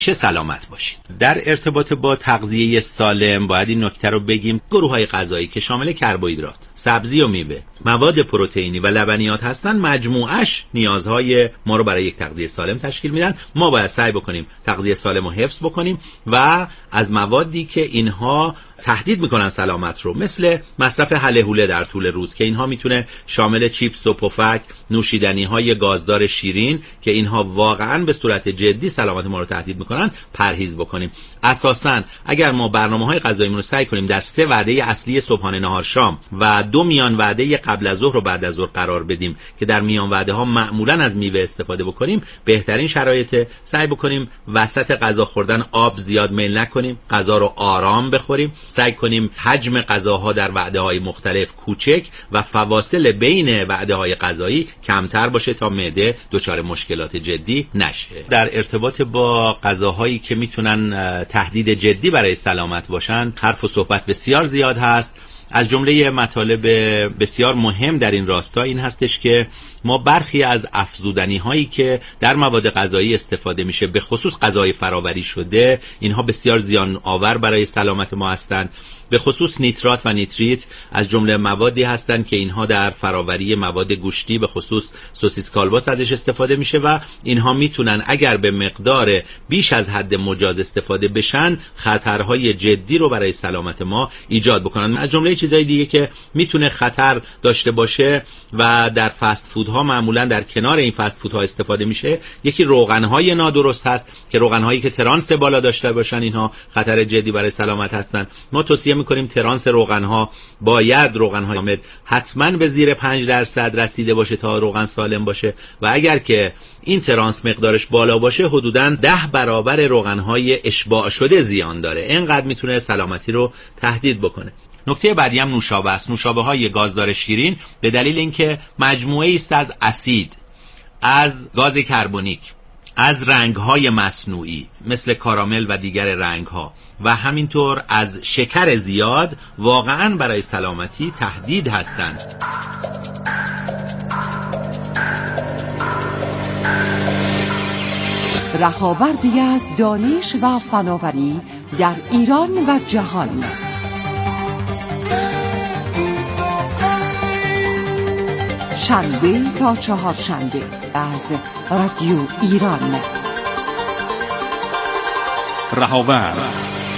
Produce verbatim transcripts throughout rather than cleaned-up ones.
چه سلامت باشید. در ارتباط با تغذیه سالم باید این نکته رو بگیم: گروه‌های غذایی که شامل کربوهیدرات، سبزی و میوه، مواد پروتئینی و لبنیات هستن، مجموعش نیازهای ما رو برای یک تغذیه سالم تشکیل میدن. ما باید سعی بکنیم تغذیه سالم رو حفظ بکنیم و از موادی که اینها تهدید میکنن سلامت رو، مثل مصرف هله هوله در طول روز که اینها میتونه شامل چیپس و پفک، نوشیدنی‌های گازدار شیرین که اینها واقعاً به صورت جدی سلامت ما رو تهدید میکنن، پرهیز بکنیم. اساساً اگر ما برنامه‌های غذاییمون رو سعی کنیم در سه وعده اصلی صبحانه، نهار، شام و دو میان وعده قبل از ظهر و بعد از ظهر قرار بدیم که در میان وعده ها معمولاً از میوه استفاده بکنیم، بهترین شرایط. سعی بکنیم وسط غذا خوردن آب زیاد میل نکنیم، غذا رو آرام بخوریم، سعی کنیم حجم غذاها در وعده‌های مختلف کوچک و فواصل بین وعده‌های غذایی کمتر باشه تا معده دچار مشکلات جدی نشه. در ارتباط با غذاهایی که میتونن تهدید جدی برای سلامت باشن، حرف و صحبت بسیار زیاد هست. از جمله مطالب بسیار مهم در این راستا این هستش که ما برخی از افزودنی هایی که در مواد غذایی استفاده میشه، به خصوص غذای فراوری شده، اینها بسیار زیان آور برای سلامت ما هستند. به خصوص نیترات و نیتریت از جمله موادی هستند که اینها در فراوری مواد گوشتی، به خصوص سوسیس کالباس، ازش استفاده میشه و اینها میتونن اگر به مقدار بیش از حد مجاز استفاده بشن خطرهای جدی رو برای سلامت ما ایجاد بکنن. از جمله چیزهای دیگه که میتونه خطر داشته باشه و در فست فودها معمولا در کنار این فست فودها استفاده میشه، یکی روغنهای نادرست هست که روغنهایی که ترانس بالا داشته باشن اینها خطر جدی برای سلامت هستن. ما توصیه میکنیم ترانس روغنها باید روغنهای کامل حتما به زیر پنج درصد رسیده باشه تا روغن سالم باشه و اگر که این ترانس مقدارش بالا باشه حدوداً ده برابر روغنهای اشباع شده زیان داره. اینقدر میتونه سلامتی رو تهدید بکنه. نکته بعدی هم نوشابه است. نوشابه های گازدار شیرین به دلیل اینکه مجموعه است از اسید، از گاز کربونیک، از رنگ‌های مصنوعی مثل کارامل و دیگر رنگ‌ها و همینطور از شکر زیاد، واقعاً برای سلامتی تهدید هستند. رهاوردی از دانش و فناوری در ایران و جهان. شنبه تا چهارشنبه از رادیو ایران. رهاورد.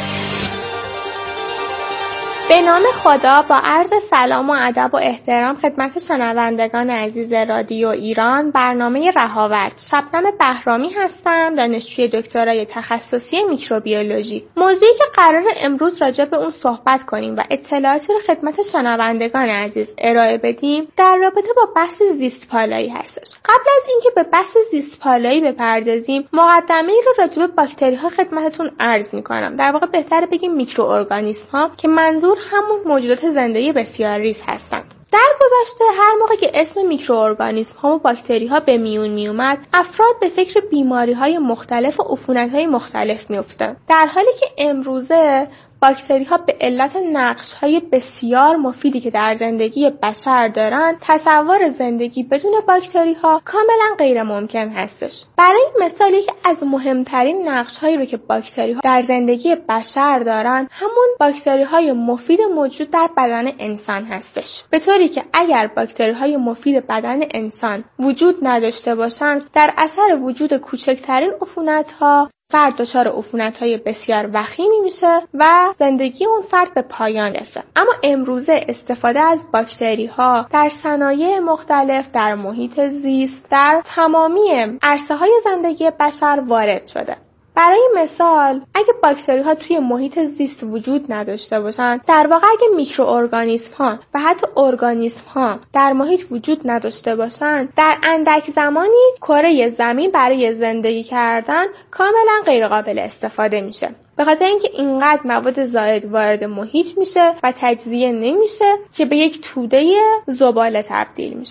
به نام خدا، با عرض سلام و ادب و احترام خدمت شنوندگان عزیز رادیو ایران، برنامه رهاورد. شبنم بهرامی هستم، دانشجوی دکترای تخصصی میکروبیولوژی. موضوعی که قرار امروز راجع به اون صحبت کنیم و اطلاعاتی رو خدمت شنوندگان عزیز ارائه بدیم در رابطه با بحث زیست پالایی هستش. قبل از اینکه به بحث زیست پالایی بپردازیم، مقدمه‌ای رو راجع به باکتری ها خدمتتون عرض می‌کنم. در واقع بهتره بگیم میکروارگانیسم ها که منظور همون موجودات زنده بسیار ریز هستند. در گذشته هر موقع که اسم میکروارگانیسم ها و باکتری ها به میون می اومد، افراد به فکر بیماری های مختلف و عفونت های مختلف می افتند. در حالی که امروزه باکتری ها به علت نقش های بسیار مفیدی که در زندگی بشر دارن، تصور زندگی بدون باکتری ها کاملا غیر ممکن هستش. برای مثال یکی از مهمترین نقش هایی رو که باکتری ها در زندگی بشر دارن، همون باکتری های مفید موجود در بدن انسان هستش. به طوری که اگر باکتری های مفید بدن انسان وجود نداشته باشن، در اثر وجود کوچکترین عفونت ها فرد دچار عفونت‌های بسیار وخیمی میشه و زندگی اون فرد به پایان رسه. اما امروزه استفاده از باکتری‌ها در صنایع مختلف، در محیط زیست، در تمامی عرصه‌های زندگی بشر وارد شده. برای مثال اگه باکتری ها توی محیط زیست وجود نداشته باشن، در واقع اگه میکروارگانیسم ها و حتی ارگانیسم ها در محیط وجود نداشته باشن، در اندک زمانی کره زمین برای زندگی کردن کاملا غیر قابل استفاده میشه، به خاطر اینکه اینقدر مواد زائد وارد محیط میشه و تجزیه نمیشه که به یک توده زباله تبدیل میشه.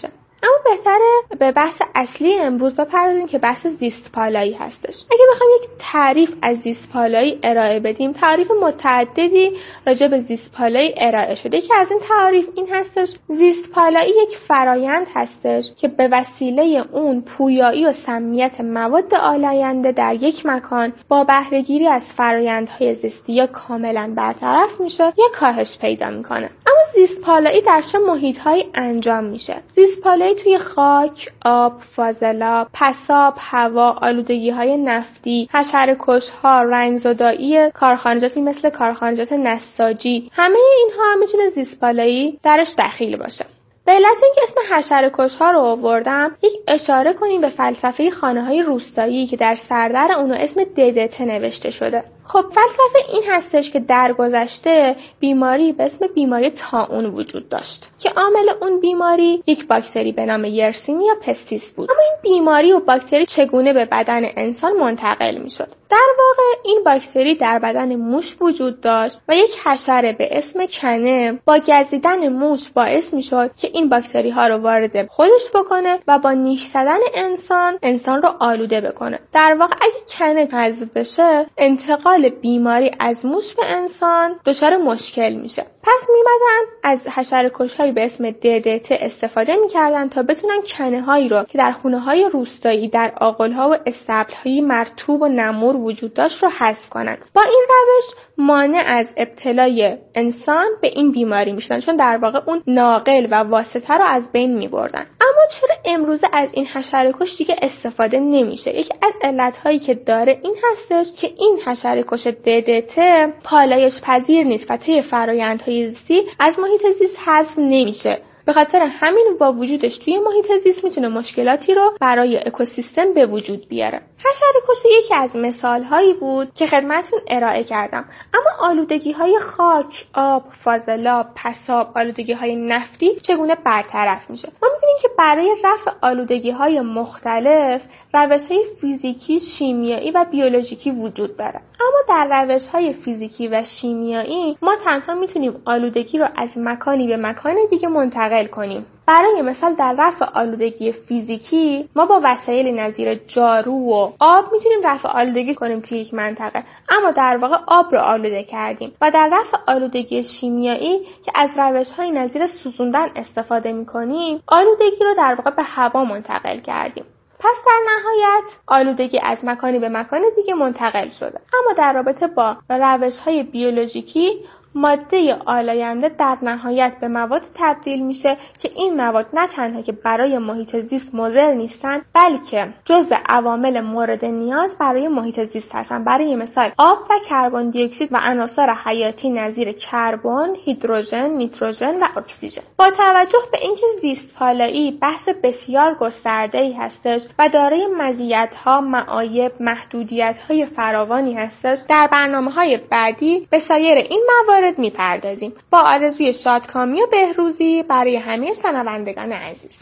اما بهتره به بحث اصلی امروز بپردازیم که بحث زیست پالایی هستش. اگه بخوایم یک تعریف از زیست پالایی ارائه بدیم، تعریف متعددی راجع به زیست پالایی ارائه شده. یکی از این تعریف این هستش: زیست پالایی یک فرایند هستش که به وسیله اون پویایی و سمیت مواد آلاینده در یک مکان با بهره‌گیری از فرایندهای زیستی یا کاملا برطرف میشه یا کاهش پیدا میکنه. اما زیست پالایی در چه محیط‌هایی انجام میشه؟ زیست پالایی توی خاک، آب، فاضلاب، پساب، هوا، آلودگی‌های نفتی، حشره‌کش‌ها، رنگزدایی کارخانجاتی مثل کارخانجات نساجی، همه اینها میتونه زیست پالایی درش دخیل باشه. به علت اینکه اسم حشره‌کش‌ها رو آوردم، یک اشاره کنیم به فلسفه خانه‌های روستایی که در سردر اونو اسم ددت نوشته شده. خب فلسفه این هستش که در گذشته بیماری به اسم بیماری طاعون وجود داشت که عامل اون بیماری یک باکتری به نام یرسینیا پستیس بود. اما این بیماری و باکتری چگونه به بدن انسان منتقل میشد؟ در واقع این باکتری در بدن موش وجود داشت و یک حشره به اسم کنه با گزیدن موش باعث میشد که این باکتری ها رو وارد خودش بکنه و با نیش زدن انسان انسان رو آلوده بکنه. در واقع اگه کنه حذف بشه، انتقال بیماری از موش به انسان دچار مشکل میشه. پس میمدن از حشره‌کش‌هایی به اسم ددت استفاده میکردن تا بتونن کنه هایی رو که در خونه های روستایی در آغل‌ها و استبل‌های مرطوب و نمور وجود داشت رو حذف کنن. با این روش مانع از ابتلای انسان به این بیماری میشدن، چون در واقع اون ناقل و واسطه رو از بین میبردن. اما چرا امروزه از این حشره‌کش دیگه استفاده نمیشه؟ یکی از علت‌هایی که داره این هستش که این حشره‌کش ددت پالایش پذیر نیست و طی فرآیندهای زیستی از محیط زیست حذف نمیشه. به خاطر همین با وجودش توی محیط زیست میتونه مشکلاتی رو برای اکوسیستم به وجود بیاره. حشره‌کش یکی از مثالهایی بود که خدمتتون ارائه کردم. اما آلودگی‌های خاک، آب، فاضلاب، پساب، آلودگی‌های نفتی چگونه برطرف میشه؟ ما می‌دونیم که برای رفع آلودگی‌های مختلف روش‌های فیزیکی، شیمیایی و بیولوژیکی وجود داره. اما در روش‌های فیزیکی و شیمیایی ما تنها میتونیم آلودگی رو از مکانی به مکان دیگه منتقل کنیم. برای مثال در رفع آلودگی فیزیکی ما با وسایل نظیر جارو و آب میتونیم رفع آلودگی کنیم توی یک منطقه، اما در واقع آب رو آلوده کردیم. و در رفع آلودگی شیمیایی که از روش‌های نظیر سوزوندن استفاده میکنیم، آلودگی رو در واقع به هوا منتقل کردیم. پس در نهایت آلودگی از مکانی به مکان دیگه منتقل شده. اما در رابطه با روش‌های بیولوژیکی، ماده آلاینده در نهایت به مواد تبدیل میشه که این مواد نه تنها که برای محیط زیست مضر نیستن، بلکه جزء عوامل مورد نیاز برای محیط زیست هستن. برای مثال آب و کربن دی اکسید و عناصر حیاتی نظیر کربن، هیدروژن، نیتروژن و اکسیژن. با توجه به اینکه زیست پالایی بحث بسیار گسترده‌ای هستش و دارای مزیت‌ها، معایب، محدودیت‌های فراوانی هستش، در برنامه‌های بعدی به سایر این موارد میپردازیم. با آرزوی شادکامی و بهروزی برای همه شنوندگان عزیز.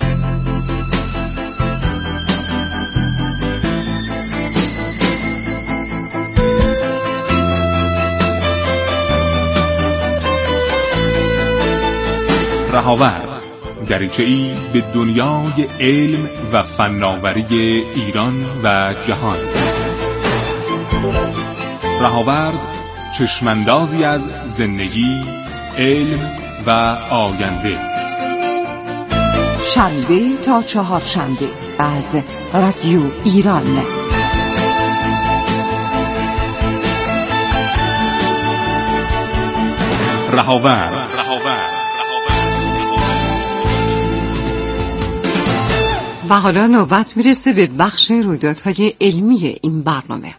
رهاور، دریچه‌ای به دنیای علم و فناوری ایران و جهان. رهاورد چشماندازی از زندگی، علم و آینده. شنبه تا چهارشنبه از رادیو ایران. رهاورد. و حالا نوبت میرسه به بخش رویدادهای علمی این برنامه.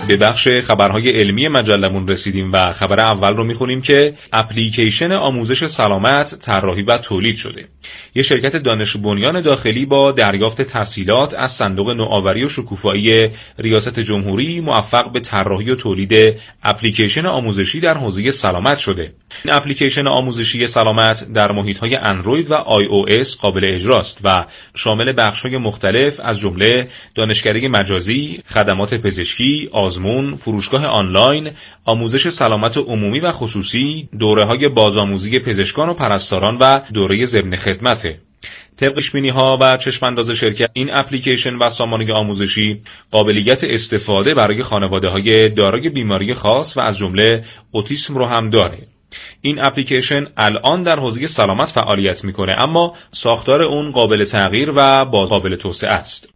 به بخش خبرهای علمی مجلمون رسیدیم و خبر اول رو میخونیم که اپلیکیشن آموزش سلامت طراحی و تولید شده. یه شرکت دانش بنیان داخلی با دریافت تسهیلات از صندوق نوآوری و شکوفایی ریاست جمهوری موفق به طراحی و تولید اپلیکیشن آموزشی در حوزه سلامت شده. این اپلیکیشن آموزشی سلامت در محیط‌های اندروید و آی او اس قابل اجراست و شامل بخش‌های مختلف از جمله دانشگری مجازی، خدمات پزشکی، آزمون، فروشگاه آنلاین، آموزش سلامت عمومی و خصوصی، دوره‌های بازآموزی پزشکان و پرستاران و دوره ضمن خدمته. طبق پیش‌بینی‌ها و چشم‌انداز شرکت، این اپلیکیشن و سامانه آموزشی قابلیت استفاده برای خانواده‌های دارای بیماری خاص و از جمله اوتیسم رو هم داره. این اپلیکیشن الان در حوزه سلامت فعالیت میکنه، اما ساختار اون قابل تغییر و باز قابل توسعه است.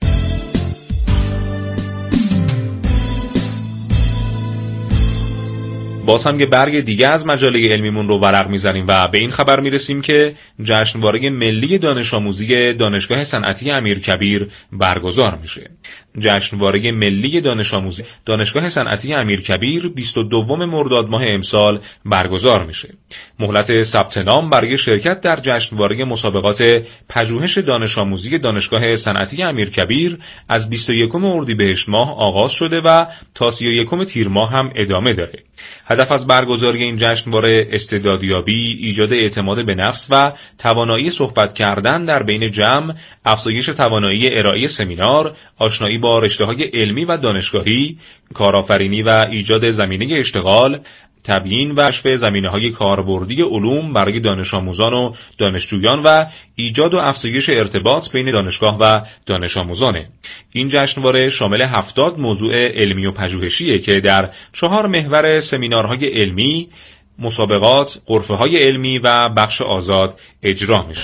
باز هم یه برگ دیگه از مجله علمیمون رو ورق میزنیم و به این خبر میرسیم که جشنواره ملی دانش آموزی دانشگاه صنعتی امیرکبیر برگزار میشه. جشنواره ملی دانش آموزی دانشگاه صنعتی امیرکبیر بیست و دوم مرداد ماه امسال برگزار میشه. مهلت ثبت نام برای شرکت در جشنواره مسابقات پژوهش دانش آموزی دانشگاه صنعتی امیرکبیر از بیست و یکم اردیبهشت ماه آغاز شده و تا سی و یکم تیر ماه هم ادامه داره. هدف از برگزاری این جشنواره استعدادیابی، ایجاد اعتماد به نفس و توانایی صحبت کردن در بین جمع، افزایش توانایی ارائه سمینار، آشنایی با رشته‌های علمی و دانشگاهی، کارآفرینی و ایجاد زمینه اشتغال، تبیین و کشف زمینه‌های کاربردی علوم برای دانش آموزان و دانشجویان و ایجاد و افزایش ارتباط بین دانشگاه و دانش آموزانه. این جشنواره شامل هفتاد موضوع علمی و پژوهشیه که در چهار محور سمینارهای علمی، مسابقات، غرفه‌های علمی و بخش آزاد اجرا میشه.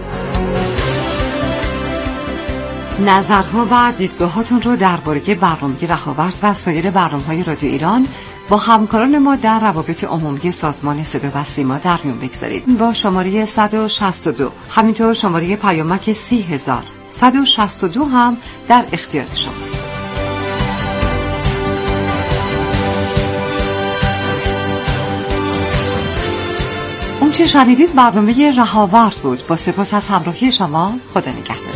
نظرها و دیدگاهاتون رو درباره برنامه رهاورد و سایر برنامه‌های رادیو ایران با همکاران ما در روابط عمومی سازمان صدا و سیما در میون بگذارید. با شماره صد و شصت و دو همینطور شماره پیامک سی هزار صد و شصت و دو هم در اختیار شماست. اون چه شنیدید برنامه رهاورد بود. با سپاس از همراهی شما. خدا نگهدار.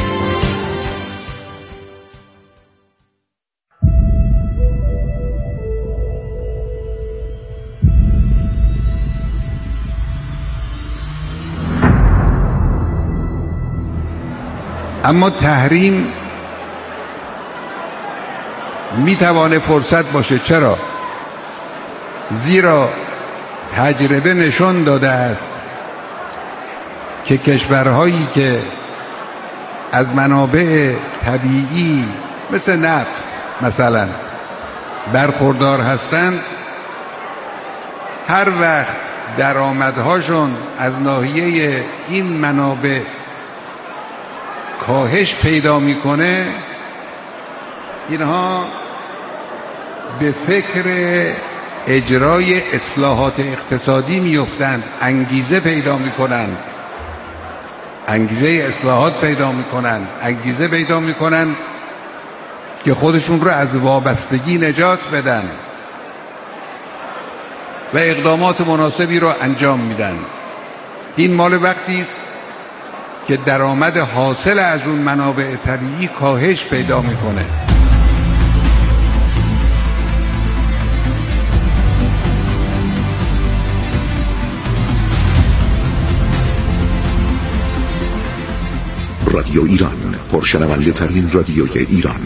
اما تحریم میتوانه فرصت باشه. چرا؟ زیرا تجربه نشان داده است که کشورهایی که از منابع طبیعی مثل نفت مثلا برخوردار هستند، هر وقت درآمدهاشون از ناحیه این منابع کاهش پیدا میکنه، اینها به فکر اجرای اصلاحات اقتصادی میفتند، انگیزه پیدا میکنند، انگیزه اصلاحات پیدا میکنند، انگیزه پیدا میکنند که خودشون رو از وابستگی نجات بدن و اقدامات مناسبی رو انجام میدن. این مال وقتی است که درآمد حاصل از اون منابع طبیعی کاهش پیدا میکنه. رادیو ایران، پرشنونده ترین رادیوی ایران.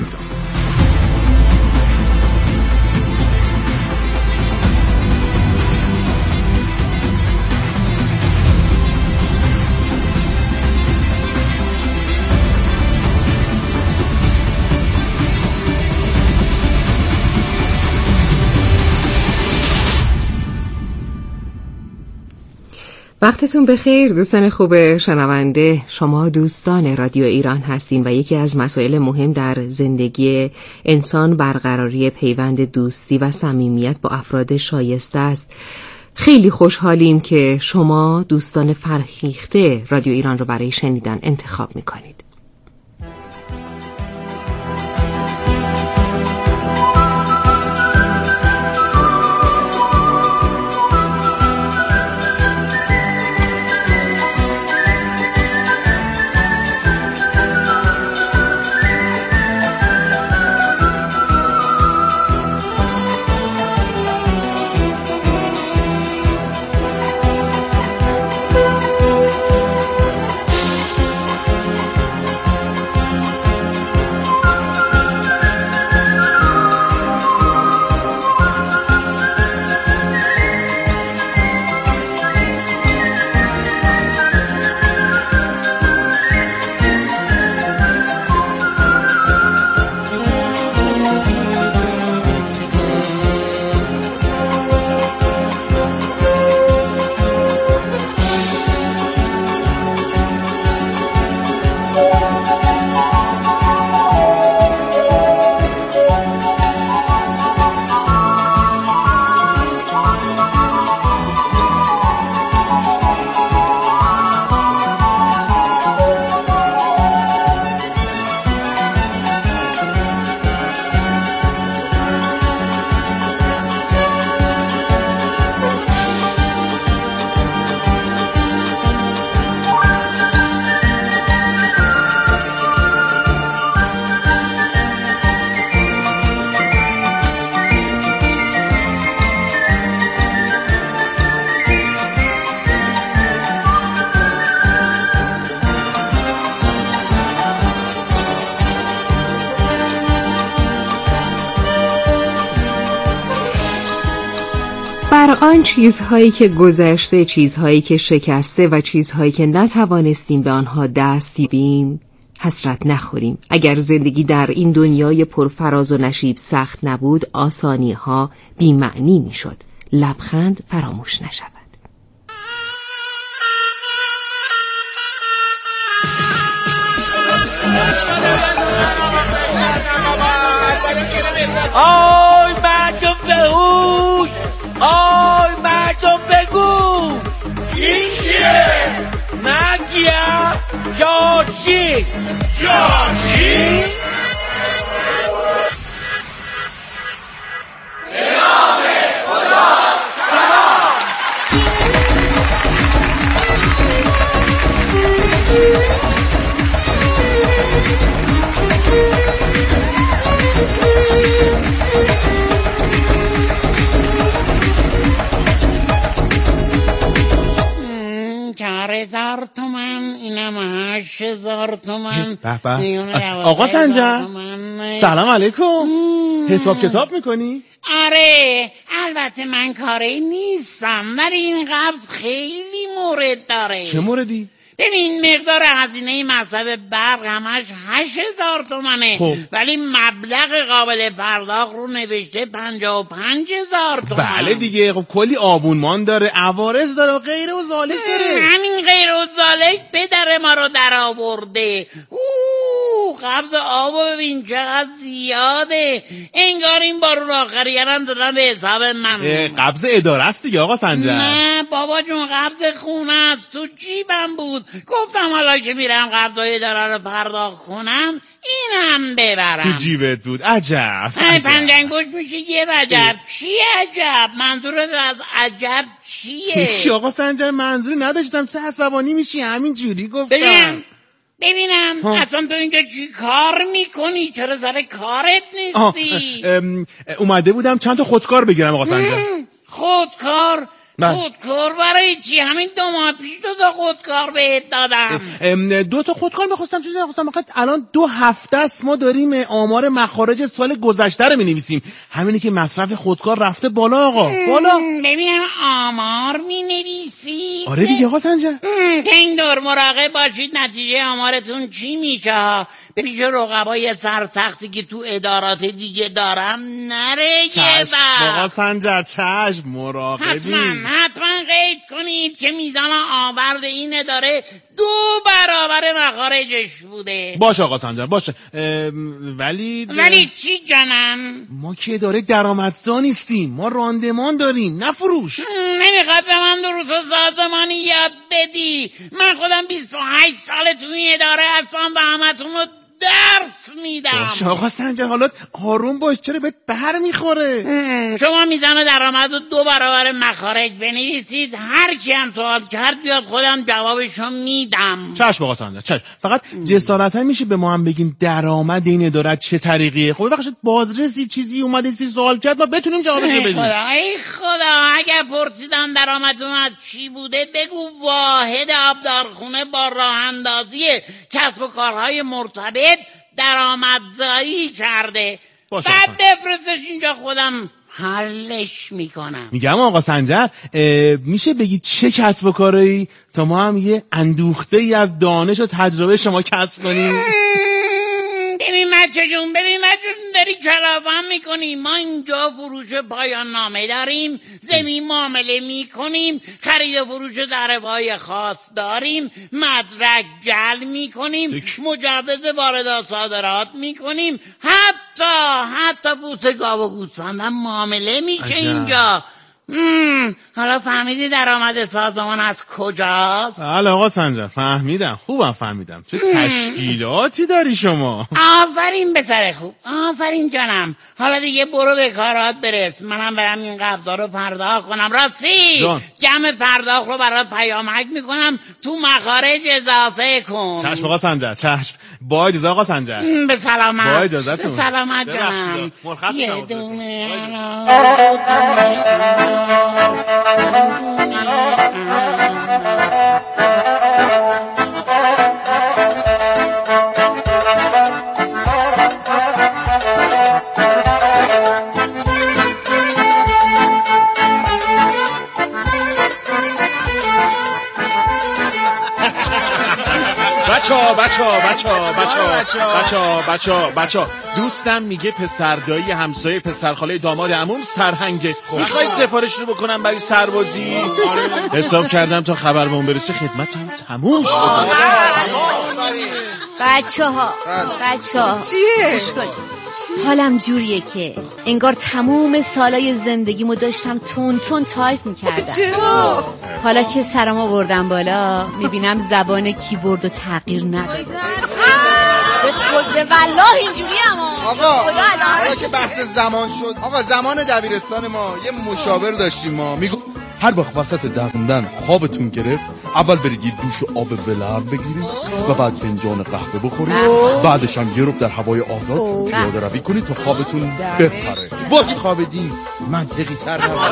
وقتتون بخیر دوستان خوب شنونده. شما دوستان رادیو ایران هستین و یکی از مسائل مهم در زندگی انسان برقراری پیوند دوستی و صمیمیت با افراد شایسته است. خیلی خوشحالیم که شما دوستان فرهیخته رادیو ایران رو برای شنیدن انتخاب میکنید. بر آن چیزهایی که گذشته، چیزهایی که شکسته و چیزهایی که نتوانستیم به آنها دست یابیم حسرت نخوریم. اگر زندگی در این دنیای پرفراز و نشیب سخت نبود، آسانی ها بی معنی می شد. لبخند فراموش نشود. آی مردم بهوش، آی مردم بگو این چیه؟ نگیم جارچی جارچی؟ به نام خدا سلام. چهار هزار تومن، اینم هشت هزار تومن. آقا سنجر سلام علیکم. حساب کتاب میکنی؟ آره البته من کاری نیستم، ولی این قبض خیلی مورد داره. چه موردی؟ ببین مقدار هزینه مصرف برق همش هشت هزار تومنه. خب. ولی مبلغ قابل پرداخت رو نوشته پنجاه و پنج هزار تومن. بله دیگه، خب کلی آبونمان داره، عوارض داره و غیره و ذالک داره. همین غیر و ذالک پدر ما رو در آورده. اوه قبض آب رو ببین چقدر زیاده، انگار این بارون آخری هم دادن به حساب من. قبض اداره است دیگه آقا سنجر. نه بابا جون قبض خونه است، تو جیبم بود. گفتم حالا که میرم قبضای اداره رو پرداخت کنم اینم ببرم. تو جیبت بود. عجب پنجنگوش میشه یه عجب. چی عجب؟ منظورت از عجب چیه؟ چی آقا سنجر، منظوری نداشتم، چه عصبانی میشی؟ همین جوری گفتم. ببینم ببینم ها. اصلا تو اینجا چی کار میکنی؟ چرا سر کارت نیستی؟ اومده بودم چند تا خودکار بگیرم آقا سنجر. خودکار؟ خودکار برای چی؟ همین دو ماه پیش دو تا خودکار بهت دادم. دو تا خودکار میخواستم چیزی نخواستم، فقط الان دو هفته است ما داریم آمار مخارج سال گذشته رو مینویسیم. همینی که مصرف خودکار رفته بالا آقا، بالا. ببینم آمار مینویسی؟ آره دیگه آقا سنجر. که این دور مراقب باشید نتیجه آمارتون چی میشه. به پیش رقبای سرسختی که تو ادارات دیگه دارم نره یه بر. آقا سنجر چشم مراقبیم. حتما حتما قید کنید که میزان آورد این اداره دو برابر مخارجش بوده. باشه آقا سنجر باشه. ولی ولی چی جانم؟ ما که اداره درآمدزا نیستیم، ما راندمان داریم نه فروش. نمیخواد به من درست و سازمانی یاد بدی. من خودم بیست و هشت ساله تو این اداره هستم و همتون رو درس میدم. باشه آقا سنجر حالا آروم باش، چرا بهت بر میخوره؟ شما میزان درآمد رو دو برابر مخارج بنویسید، هر کی هم سوال کرد بیاد خودم جوابشو میدم. چشم آقا سنجر چشم. فقط جسارتا میشه به ما هم بگین درآمد این اداره چه طریقیه؟ خب بخشید بازرسی چیزی اومده سی سوال کرد ما بتونیم جوابشو بدیم. خدا ای خدا اگه پرسیدم درآمدتون از چی بوده بگو واحد آبدارخونه با راه اندازی کسب و کارهای مرتبط درآمدزایی کرده. بعد بفرستش اینجا خودم حلش میکنم. میگم آقا سنجر میشه بگی چه کسب و کاری تا ما هم یه اندوخته ای از دانش و تجربه شما کسب کنیم؟ ببین بچه جون ببین بچه جون داری کلافم میکنی. ما اینجا فروش پایان نامه داریم، زمین معامله میکنیم، خرید و فروش تعرفه‌های خاص داریم، مدرک جعل میکنیم، مجوز واردات صادرات میکنیم، حتی حتی بوسه گاو و گوسفند هم معامله میشه اینجا. مم. حالا فهمیدی درآمد سازمان از کجاست؟ بله آقا سنجر فهمیدم، خوبم فهمیدم. چه تشکیلاتی داری شما؟ آفرین پسر خوب، آفرین جانم. حالا دیگه برو به کارات برس، منم برم این قبضا رو پرداخت کنم. راستی جان. جمع پرداخت رو برات پیامک میکنم، تو مخارج اضافه کن. چشم آقا سنجر چشم. با اجازه آقا سنجر. به سلامت. با اجازهتون. به سلامت جانم. یه دونه بچا بچا بچا بچا بچا بچا بچا دوستم میگه پسر دایی همسایه پسر خاله داماد عموم سرهنگه. میخوای سفارش رو بکنم برای سربازی؟ حساب کردم تا خبر بهمون برسه خدمتم تموم شد. بچه ها بچه ها چیه؟ حالم جوریه که انگار تموم سالای زندگیمو داشتم تون تون تایپ میکردم. چرا؟ حالا که سرم آوردم بالا میبینم زبان کیبورد و تغییر نداره. به خود به والله اینجوری هم آقا حالا که بحث زمان شد، آقا زمان دبیرستان ما یه مشاور داشتیم ما میگفت هر وقت وسط درموندن خوابتون گرفت اول برید یه دوش آب ولرم بگیرید و بعد فنجان قهوه بخورید، بعدش هم یه رب در هوای آزاد پیاده روی کنید تا خوابتون بپره. وقتی خوابیدین منطقی تر نباشه.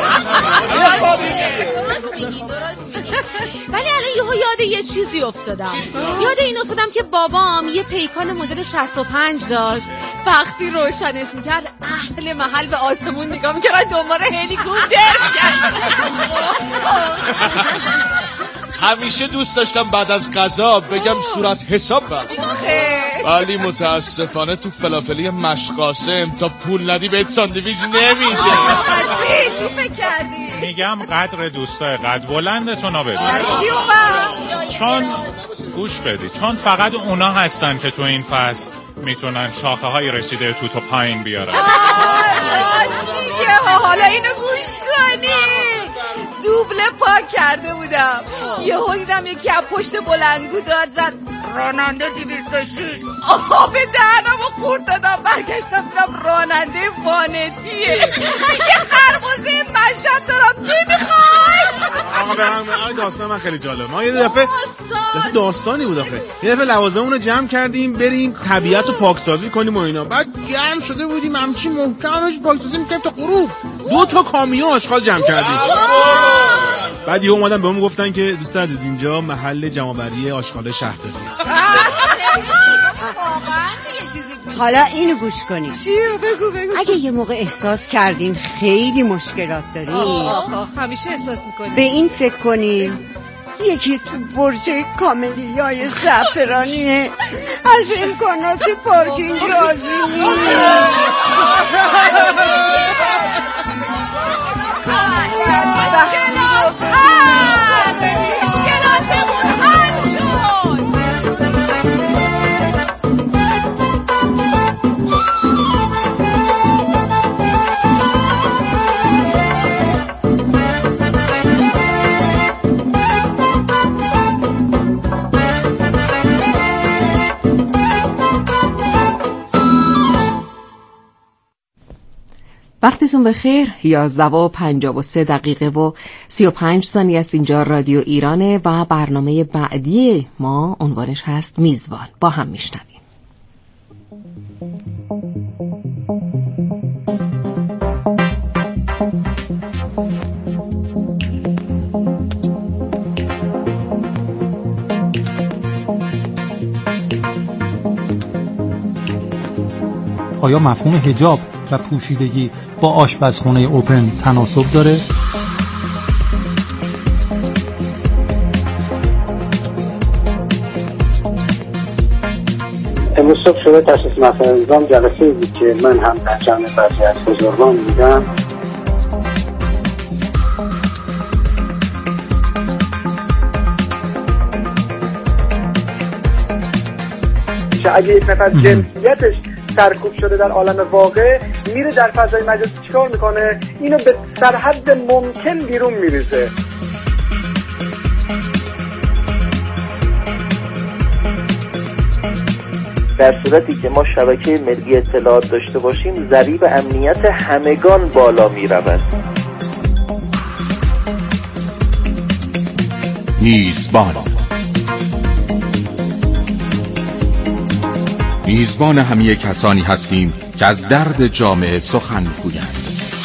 درست میگی درست میگی. ولی الان یهو یاد یه چیزی افتادم. یاد این افتادم که بابام یه پیکان مدل شصت و پنج داشت. وقتی روشنش میکرد اهل محل به آسمون نگاه میکردن دنبال هلیکوپتر می‌گشتن. همیشه دوست داشتم بعد از غذا بگم صورت حساب بر، ولی متاسفانه تو فلافلی مشقاسم تا پول ندی بهت ساندویچ نمیده. چی چی فکر کردی؟ میگم قدر دوستای قد بلندتون رو بدید. چی اومد؟ چون گوش بدید، چون فقط اونا هستن که تو این فصل میتونن شاخه های رسیده تو تو پایین بیارن. راست میگه. حالا اینو گوش کنی. دوبله پارک کرده بودم، یهو دیدم یکی از پشت بلندگو داد زد راننده دویست و شش. آب دهنم رو خورد دادم، برگشتم دیدم راننده وانتیه. یه خربوزه مشهد دارم نمیخوای؟ آقا برم داستان من خیلی جالب. ما یه دفعه دفعه داستانی بود آخه. یه دفعه لوازممون رو جمع کردیم بریم طبیعت رو پاکسازی کنیم و اینا. بعد گرم شده بودیم همچین محکمش پاکسازی می‌کردیم تا غروب. دو تا کامیون آشغال جمع کردیم. بعد یه اومدن بهمون گفتن که دوست عزیز اینجا محل جمع‌آوری آشغال شهرداریه. حالا اینو گوش کنیم. چیو بگو بگو. اگه یه موقع احساس کردین خیلی مشکلات دارین، آخ آخ همیشه احساس میکنیم، به این فکر کنین یکی تو برج کاملیای زعفرانیه، از امکانات پارکینگ راضی نیست. مشکلاتمون حل شد. وقتتون بخیر. یازده و پنجاه و سه دقیقه و سی و پنج ثانیه است. اینجا رادیو ایرانه و برنامه بعدی ما عنوانش هست میزبان. با هم میشنویم. آیا مفهوم حجاب و پوشیدگی با آشپزخونه اوپن تناسب داره؟ امروز صبح شده تشخیص مسائل نظام جلسه بود که من هم در جمع بعضی از بزرگان بودم. که اگه یک نفر جنسیتش سرکوب شده در عالم واقع، میره در فضای مجازی چیکار میکنه؟ اینو به سرحد ممکن بیرون میریزه. در صورتی که ما شبکه ملی اطلاعات داشته باشیم، ضریب امنیت همگان بالا میرود. میزبان میزبان همه کسانی هستیم که از درد جامعه سخن میگویند.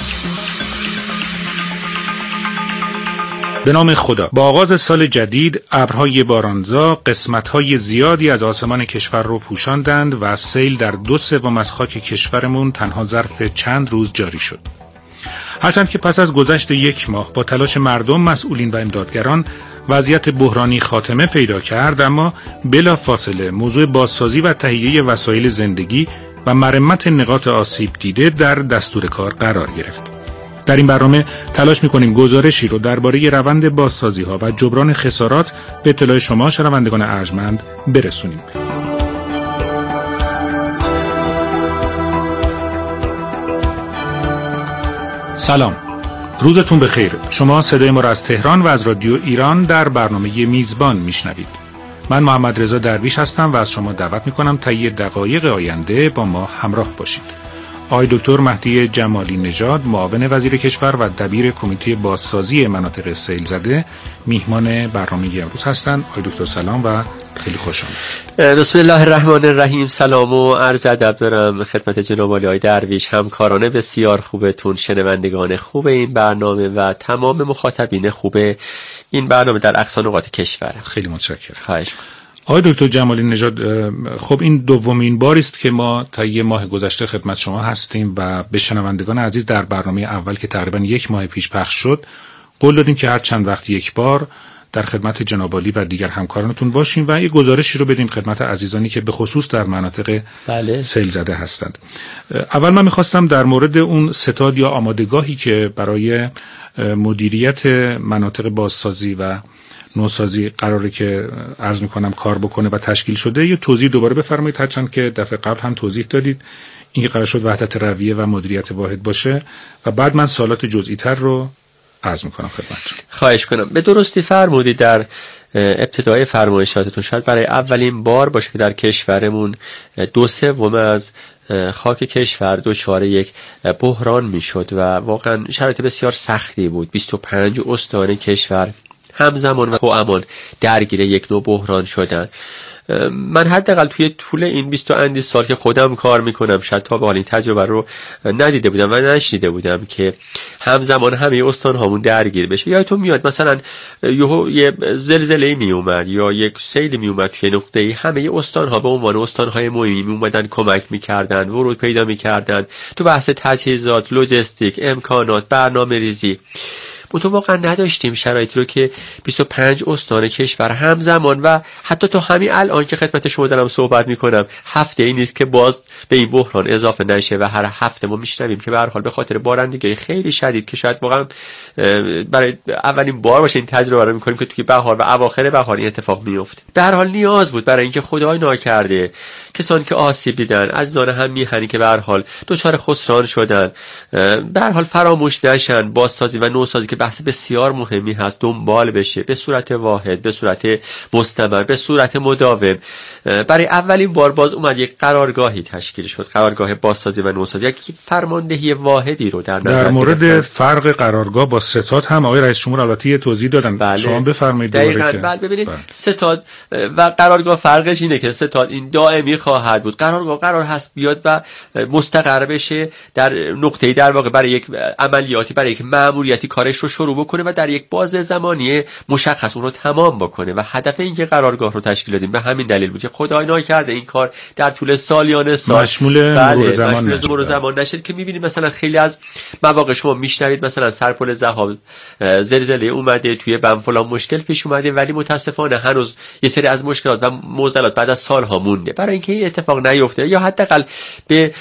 به نام خدا. با آغاز سال جدید ابرهای بارانزا قسمت‌های زیادی از آسمان کشور رو پوشاندند و سیل در دو سوم از خاک کشورمون تنها ظرف چند روز جاری شد. هرچند که پس از گذشت یک ماه با تلاش مردم، مسئولین و امدادگران وضعیت بحرانی خاتمه پیدا کرد، اما بلا فاصله موضوع بازسازی و تهیه وسایل زندگی و مرمت نقاط آسیب دیده در دستور کار قرار گرفت. در این برنامه تلاش می‌کنیم گزارشی رو درباره روند بازسازی‌ها و جبران خسارات به اطلاع شما شنوندگان ارجمند برسونیم. سلام، روزتون بخیر. شما صدای ما را از تهران و از رادیو ایران در برنامه میزبان میشنوید. من محمد رضا درویش هستم و از شما دعوت میکنم تا یه دقایق آینده با ما همراه باشید. آقای دکتر مهدی جمالی نژاد، معاون وزیر کشور و دبیر کمیته بازسازی مناطق سیل زده، میهمان برنامه امروز هستند. آقای دکتر سلام و خیلی خوش آمدید. بسم الله الرحمن الرحیم. سلام و عرض ادب دارم خدمت جناب عالی درویش، همکاران بسیار خوبتون، شنوندگان خوب این برنامه و تمام مخاطبین خوب این برنامه در اقصا نقاط کشور. خیلی متشکرم. خواهش. آقای دکتر جمالی نژاد، خب این دومین باری است که ما تا یه ماه گذشته خدمت شما هستیم و به شنوندگان عزیز در برنامه اول که تقریبا یک ماه پیش پخش شد قول دادیم که هر چند وقت یک بار در خدمت جناب عالی و دیگر همکارانتون باشیم و یه گزارشی رو بدیم خدمت عزیزانی که به خصوص در مناطق بله. سیل زده هستند. اول من میخواستم در مورد اون ستاد یا آمادگاهی که برای مدیریت مناطق بازسازی و نوسازی قراره که عرض میکنم کار بکنه و تشکیل شده یه توضیح دوباره بفرمایید، هرچند که دفعه قبل هم توضیح دادید این قرار شد وحدت رویه و مدیریت واحد باشه و بعد من سوالات جزئی تر رو عرض میکنم خدمتتون. خواهش کنم. به درستی فرمودید در ابتدای فرمایشاتتون شاید برای اولین بار باشه که در کشورمون دو سوم از خاک کشور دچار یک بحران میشد و واقعا شرایط بسیار سختی بود. بیست و پنج استان کشور همزمان و توامان درگیر یک نوع بحران شدن. من حداقل توی طول این بیست و اندی سال که خودم کار میکنم شاید تا به حال این تجربه رو ندیده بودم و نشنیده بودم که همزمان همه استان هامون درگیر بشه. یادتون میاد مثلا یه زلزله می اومد یا یک سیل می اومد توی نقطه‌ای، همه استان ها به عنوان استان های مهمی می اومدن کمک میکردن، ورود پیدا میکردن تو بحث تجهیزات، لوجستیک، امکانات، برنامه‌ریزی. تو واقعا نداشتیم شرایطی رو که بیست و پنج استان کشور همزمان و حتی تا همین الان که خدمت شما دارم صحبت میکنم هفته ای نیست که باز به این بحران اضافه نشه و هر هفته ما میشنویم که به هر حال به خاطر بارندگی خیلی شدید که شاید واقعا برای اولین بار باشه این تجربه رو میکنیم که توی بهار و اواخر بهار این اتفاق میفته. در حال نیاز بود برای اینکه خدای ناکرده کسانی که آسیب دیدن، عزیزان هم میهنی که به هر حال دچار خسران شدن، به هر حال فراموش نشن. بازسازی و نوسازی که بحث بسیار مهمی هست دنبال بشه به صورت واحد، به صورت مستمر، به صورت مداوم. برای اولین بار باز اومد یک قرارگاهی تشکیل شد، قرارگاه بازسازی و نوسازی، یک فرماندهی واحدی رو در نظر در مورد فرق قرارگاه با ستاد هم آقای رئیس جمهور البته یه توضیح دادن. بله. شما بفرمایید دوباره که بله ببینید بله. ستاد و قرارگاه فرقش اینه که ستاد این دائمی خواهد بود، قرارگاه قرار هست بیاد و مستقر بشه در نقطه‌ای در واقع برای یک عملیاتی، برای یک مأموریتی کارش رو شروع بکنه و در یک بازه زمانی مشخص اون رو تمام بکنه و هدف این که قرارگاه رو تشکیل دادیم به همین دلیل بود که خدای ناکرده این کار در طول سالیان سال مشمول بله مرور زمان نشد. مرور زمان نشد که می‌بینید مثلا خیلی از مواقع شما میشنوید مثلا سرپل ذهاب زلزله اومده، توی بم فلان مشکل پیش اومده، ولی متاسفانه هنوز یه سری از مشکلات و معضلات بعد از سالها مونده برای اینکه این اتفاق نیفته یا حداقل به